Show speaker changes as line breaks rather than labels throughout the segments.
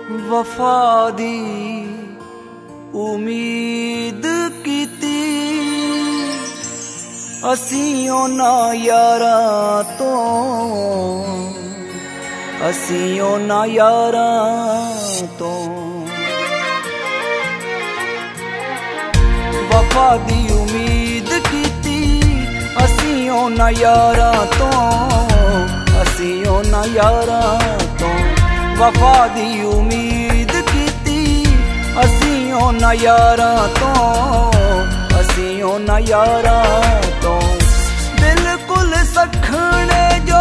वफा दी उम्मीद कीती असीं उन्हां यारां तो, असीं उन्हां यारां तो। वफा दी उम्मीद कीती असीं उन्हां यारां तो, असीं उन्हां यारां तो। वफा दी उम्मीद कीती असीं उन्हां यारां तो, असीं उन्हां यारां तो। बिल्कुल सखणे जो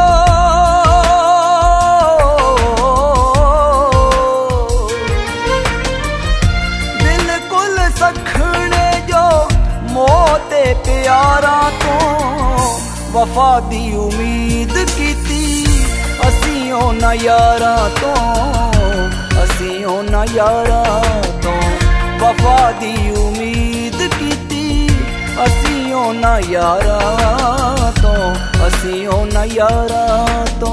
बिल्कुल सखणे जो मोते प्यारा तो। वफा दी उम्मीद कीती असीं उन्हां यारां तो, असीं उन्हां यारां तो। वफा दी उम्मीद कीती असीं उन्हां यारां तो, असीं उन्हां यारां तो।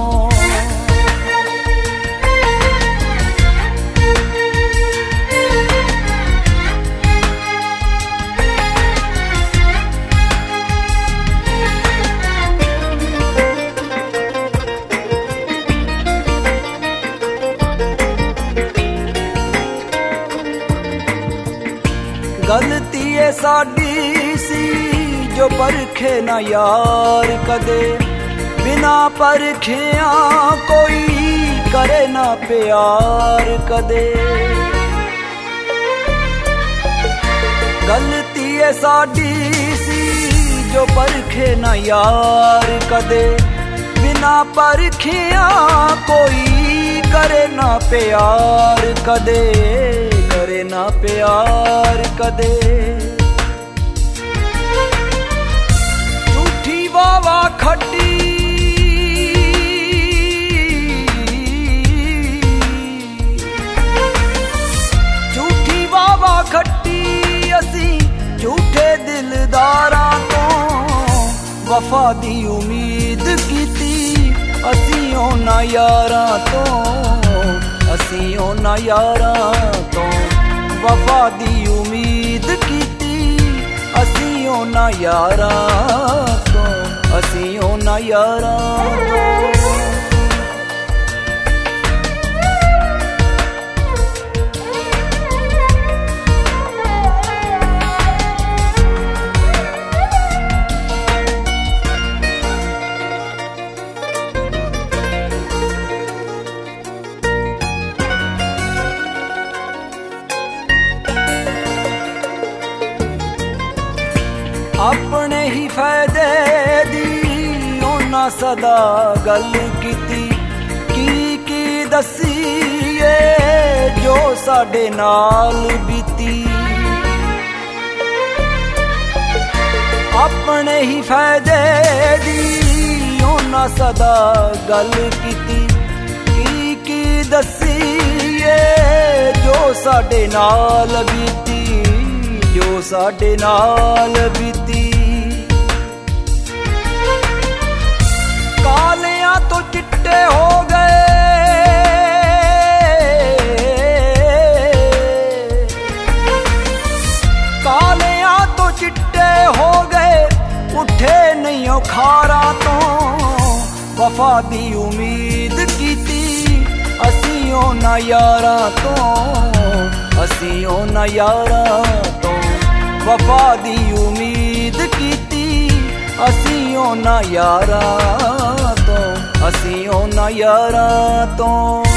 गलती है साडी सी जो परखे ना यार कदे, बिना परखिया कोई करे ना प्यार कदे। गलती है साडी सी जो परखे ना यार कदे, बिना परखिया कोई करे ना प्यार कदे, करे ना प्यार कदे। झूठी वावा खट्टी झूठी वावा खट्टी असीं झूठे दिलदारां तो। वफा दी उम्मीद कीती असीं उन्हां यारां तो, असीं उन्हां यारां तो। वफा दी उम्मीद कीती असीं उन्हां यारां तो, असीं उन्हां यारां तो। अपने ही फायदे दी उन्हां सदा गल कीती, की दसीए जो साडे नाल बीती। अपने ही फायदे दी उन्हां सदा गल कीती, की दसीए जो साडे नाल बीती, जो साडे नाल बीती। कालियां तो चिट्टे हो गए, कालियां तो चिट्टे हो गए, उठे नहीं खारा तो। वफा दी उम्मीद कीती असीं उन्हां यारां तो, असीं उन्हां यारां तो। वफा दी उम्मीद कीती असीं उन्हां यारां तो, असीं उन्हां यारां तो।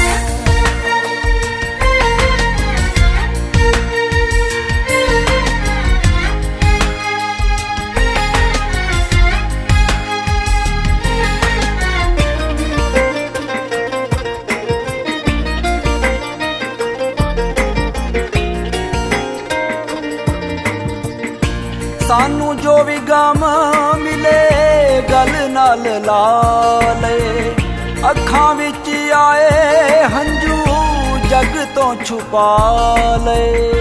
सानू जो भी गम मिले गल नाल ला ले, अखां विच आए हंजू जग तो छुपा ले।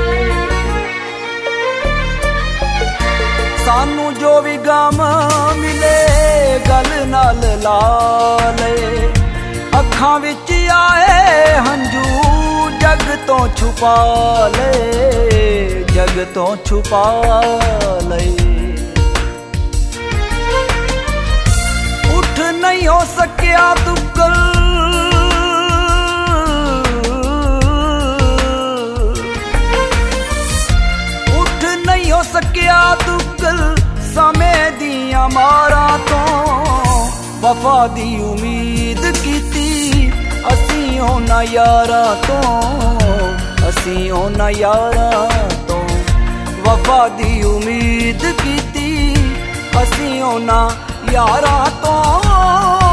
सानू जो भी गम मिले गल नाल ला ले, अखां विच आए हंजू जग जग तो छुपा ले, जग तो छुपा ले। उठ नहीं हो सकिया तू कल, उठ नहीं हो सकिया तू कल समय दिया मारा तो। वफा दी उम्मीद कीती असी होना यारा तो, असी होना यारा तो। वफा दी उम्मीद कीती असी होना यारा तो।